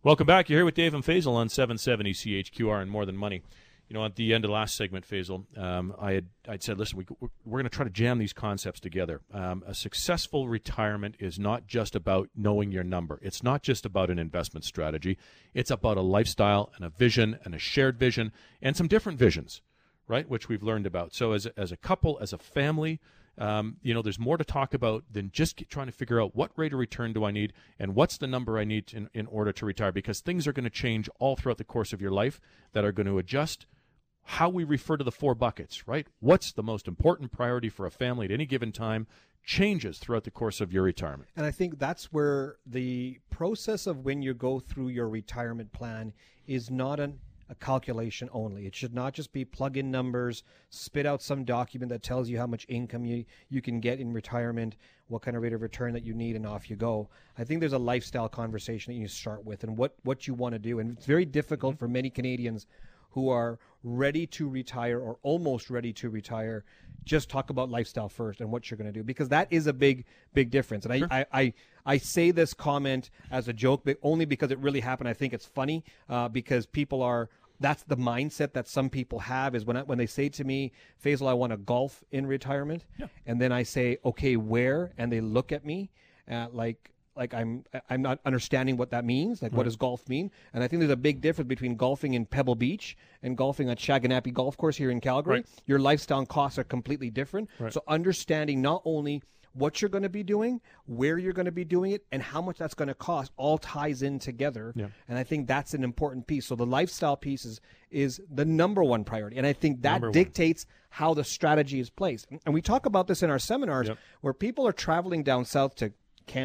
Welcome back. You're here with Dave and Faisal on 770 CHQR and More Than Money. You know, at the end of the last segment, Faisal, I'd said, listen, we're going to try to jam these concepts together. A successful retirement is not just about knowing your number. It's not just about an investment strategy. It's about a lifestyle and a vision and a shared vision and some different visions, right, which we've learned about. So as a couple, as a family, you know, there's more to talk about than just trying to figure out what rate of return do I need and what's the number I need in order to retire, because things are going to change all throughout the course of your life that are going to adjust how we refer to the four buckets, right? What's the most important priority for a family at any given time changes throughout the course of your retirement. And I think that's where the process of when you go through your retirement plan is not a calculation only. It should not just be plug in numbers, spit out some document that tells you how much income you can get in retirement, what kind of rate of return that you need, and off you go. I think there's a lifestyle conversation that you start with and what you want to do. And it's very difficult for many Canadians who are ready to retire or almost ready to retire, just talk about lifestyle first and what you're going to do, because that is a big difference. And sure. I say this comment as a joke, but only because it really happened. I think it's funny because that's the mindset that some people have, is when they say to me, Faisal, I want to golf in retirement. Yeah. And then I say, okay, where? And they look at me like I'm not understanding what that means. Like, what does golf mean? And I think there's a big difference between golfing in Pebble Beach and golfing at Shaganappi Golf Course here in Calgary. Right. Your lifestyle and costs are completely different. Right. So understanding not only what you're going to be doing, where you're going to be doing it, and how much that's going to cost all ties in together. Yeah. And I think that's an important piece. So the lifestyle piece is the number one priority. And I think that dictates how the strategy is placed. And we talk about this in our seminars where people are traveling down south to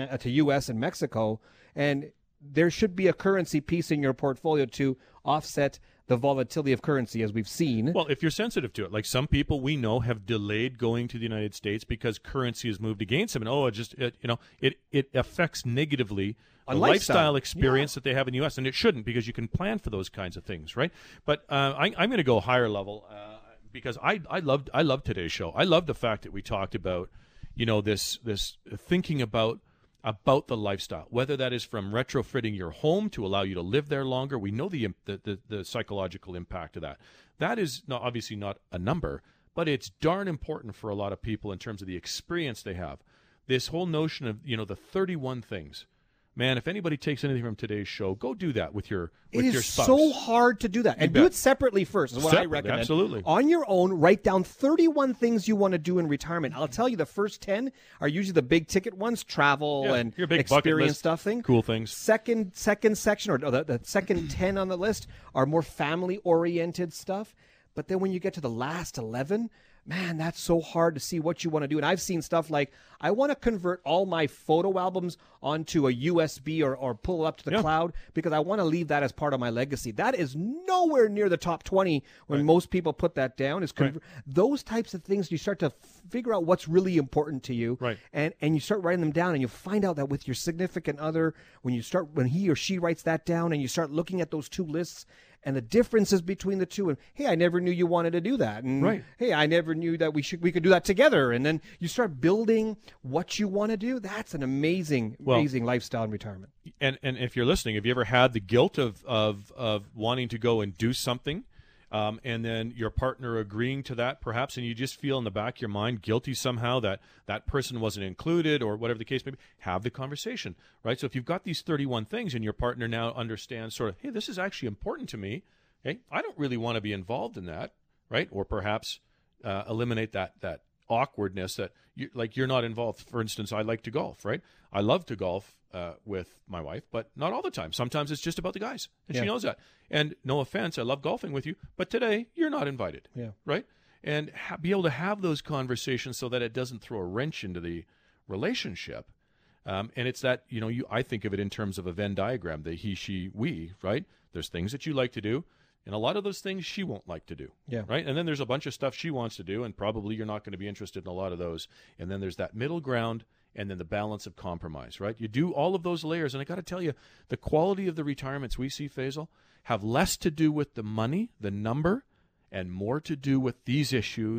U.S. and Mexico, and there should be a currency piece in your portfolio to offset the volatility of currency, as we've seen. Well, if you're sensitive to it, like some people we know have delayed going to the United States because currency has moved against them, and it affects negatively the lifestyle experience that they have in the U.S., and it shouldn't, because you can plan for those kinds of things, right? But I'm going to go higher level because I loved today's show. I love the fact that we talked about, you know, this thinking about the lifestyle, whether that is from retrofitting your home to allow you to live there longer. We know the psychological impact of that. That is obviously not a number, but it's darn important for a lot of people in terms of the experience they have. This whole notion of, you know, the 31 things. Man, if anybody takes anything from today's show, go do that with your spouse. It is so hard to do that. And do it separately first is what I recommend. Absolutely. On your own, write down 31 things you want to do in retirement. I'll tell you, the first 10 are usually the big ticket ones, travel and your big experience stuff. Cool things. Second section, or the second 10 on the list are more family-oriented stuff. But then when you get to the last 11, man, that's so hard to see what you want to do. And I've seen stuff like, I want to convert all my photo albums onto a USB or pull it up to the cloud because I want to leave that as part of my legacy. That is nowhere near the top 20 when most people put that down. Those types of things, you start to figure out what's really important to you. Right. And you start writing them down, and you find out that with your significant other, when he or she writes that down and you start looking at those two lists and the differences between the two, and hey, I never knew you wanted to do that, and hey, I never knew that we could do that together, and then you start building what you want to do. That's an amazing lifestyle in retirement. And if you're listening, have you ever had the guilt of wanting to go and do something, and then your partner agreeing to that, perhaps, and you just feel in the back of your mind guilty somehow that person wasn't included, or whatever the case may be? Have the conversation, right? So if you've got these 31 things and your partner now understands sort of, hey, this is actually important to me, hey, I don't really want to be involved in that, right? Or perhaps eliminate that awkwardness that you're not involved. For instance, I like to golf, right? I love to golf with my wife, but not all the time. Sometimes it's just about the guys, and she knows that. And no offense, I love golfing with you, but today you're not invited, right? And be able to have those conversations so that it doesn't throw a wrench into the relationship. And it's that, you know, I think of it in terms of a Venn diagram, the he, she, we, right? There's things that you like to do, and a lot of those things she won't like to do, right? And then there's a bunch of stuff she wants to do, and probably you're not going to be interested in a lot of those. And then there's that middle ground, and then the balance of compromise, right? You do all of those layers, and I got to tell you, the quality of the retirements we see, Faisal, have less to do with the money, the number, and more to do with these issues,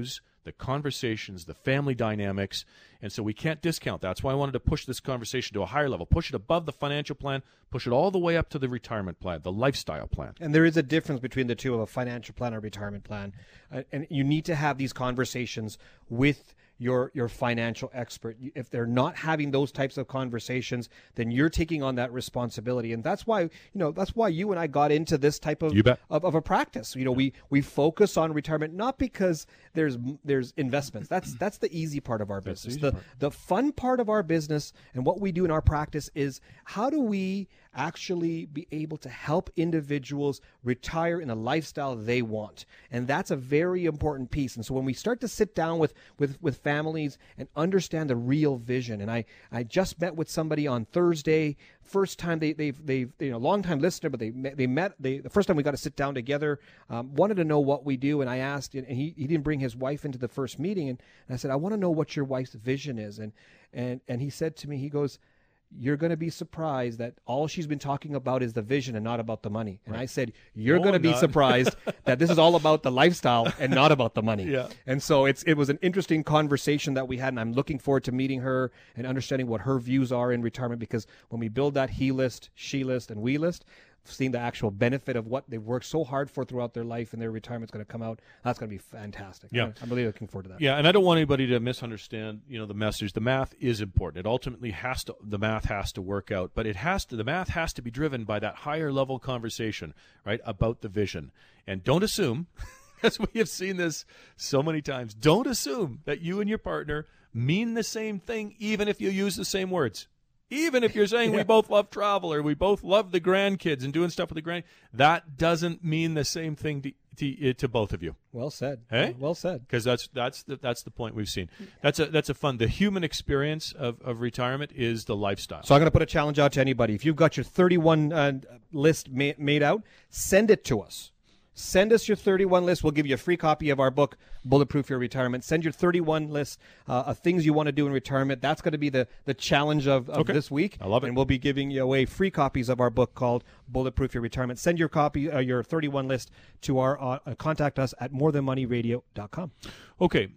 the conversations, the family dynamics. And so we can't discount. That's why I wanted to push this conversation to a higher level, push it above the financial plan, push it all the way up to the retirement plan, the lifestyle plan. And there is a difference between the two, of a financial plan or retirement plan. And you need to have these conversations with your financial expert. If they're not having those types of conversations, then you're taking on that responsibility. And that's why, that's why you and I got into this type of a practice. We focus on retirement, not because there's investments. That's the easy part of our business. The fun part of our business and what we do in our practice is, how do we actually be able to help individuals retire in a lifestyle they want? And that's a very important piece. And so when we start to sit down with families and understand the real vision, and I just met with somebody on Thursday, first time they've long time listener, but they met the first time we got to sit down together, wanted to know what we do. And I asked, and he didn't bring his wife into the first meeting, and I said, I want to know what your wife's vision is. And he said to me, he goes, you're going to be surprised that all she's been talking about is the vision and not about the money. And I said, you're going to be surprised that this is all about the lifestyle and not about the money. Yeah. And so it was an interesting conversation that we had, and I'm looking forward to meeting her and understanding what her views are in retirement, because when we build that he list, she list, and we list, seeing the actual benefit of what they've worked so hard for throughout their life and their retirement's going to come out. That's going to be fantastic. Yeah. I'm really looking forward to that. Yeah, and I don't want anybody to misunderstand, the message. The math is important. It ultimately the math has to work out, but the math has to be driven by that higher level conversation, right, about the vision. And don't assume, as we have seen this so many times, don't assume that you and your partner mean the same thing, even if you use the same words. Even if you're saying we both love travel or we both love the grandkids and doing stuff with the that doesn't mean the same thing to both of you. Well said. Hey? Well said. Because that's the point we've seen. That's a fun. The human experience of retirement is the lifestyle. So I'm going to put a challenge out to anybody. If you've got your 31 list made out, send it to us. Send us your 31 list. We'll give you a free copy of our book, Bulletproof Your Retirement. Send your 31 list of things you want to do in retirement. That's going to be the challenge of this week. I love it. And we'll be giving you away free copies of our book called Bulletproof Your Retirement. Send your copy, your 31 list to our contact us at morethanmoneyradio.com. Okay.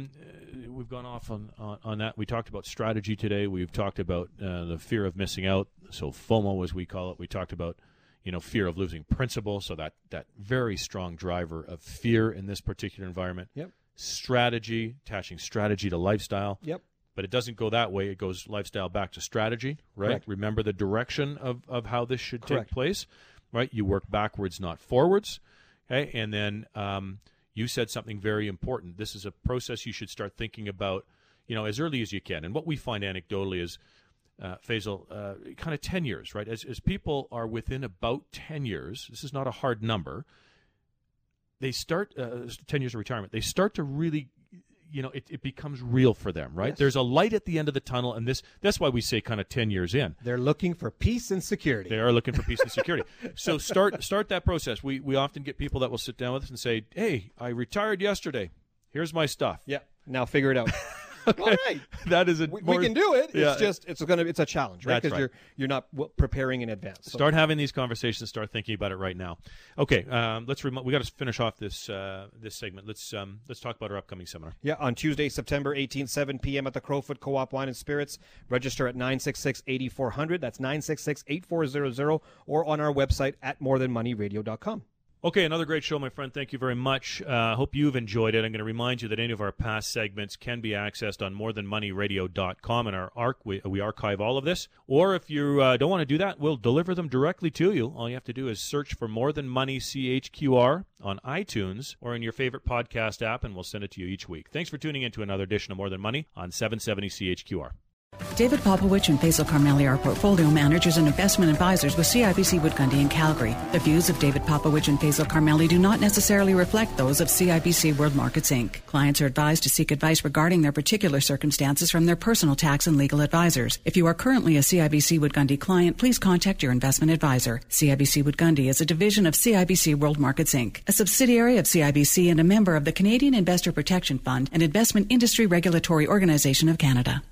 We've gone off on that. We talked about strategy today. We've talked about the fear of missing out, so FOMO as we call it. We talked about fear of losing principal, so that very strong driver of fear in this particular environment. Yep. Strategy, attaching strategy to lifestyle. Yep. But it doesn't go that way. It goes lifestyle back to strategy, right? Correct. Remember the direction of how this should Correct. take place, right? You work backwards, not forwards. Okay, and then you said something very important. This is a process you should start thinking about, as early as you can. And what we find anecdotally is, Faisal, kind of 10 years, right? As people are within about 10 years, this is not a hard number, they start, 10 years of retirement, they start to really, it becomes real for them, right? Yes. There's a light at the end of the tunnel, and that's why we say kind of 10 years in. They're looking for peace and security. They are looking for peace and security. So start that process. We often get people that will sit down with us and say, hey, I retired yesterday. Here's my stuff. Yeah. Now figure it out. Okay. All right. That is we can do it. Yeah. It's just it's a challenge, right? That's Because you're not preparing in advance. So. Start having these conversations. Start thinking about it right now. Okay, we got to finish off this segment. Let's talk about our upcoming seminar. Yeah, on Tuesday, September 18th, 7 p.m. at the Crowfoot Co-op Wine and Spirits. Register at 966-8400. That's 966-8400, or on our website at morethanmoneyradio.com. Okay, another great show, my friend. Thank you very much. Hope you've enjoyed it. I'm going to remind you that any of our past segments can be accessed on morethanmoneyradio.com. In our ARC, we archive all of this. Or if you don't want to do that, we'll deliver them directly to you. All you have to do is search for More Than Money CHQR on iTunes or in your favorite podcast app, and we'll send it to you each week. Thanks for tuning in to another edition of More Than Money on 770 CHQR. David Popovich and Faisal Carmeli are portfolio managers and investment advisors with CIBC Wood Gundy in Calgary. The views of David Popovich and Faisal Carmeli do not necessarily reflect those of CIBC World Markets Inc. Clients are advised to seek advice regarding their particular circumstances from their personal tax and legal advisors. If you are currently a CIBC Wood Gundy client, please contact your investment advisor. CIBC Wood Gundy is a division of CIBC World Markets Inc., a subsidiary of CIBC and a member of the Canadian Investor Protection Fund and Investment Industry Regulatory Organization of Canada.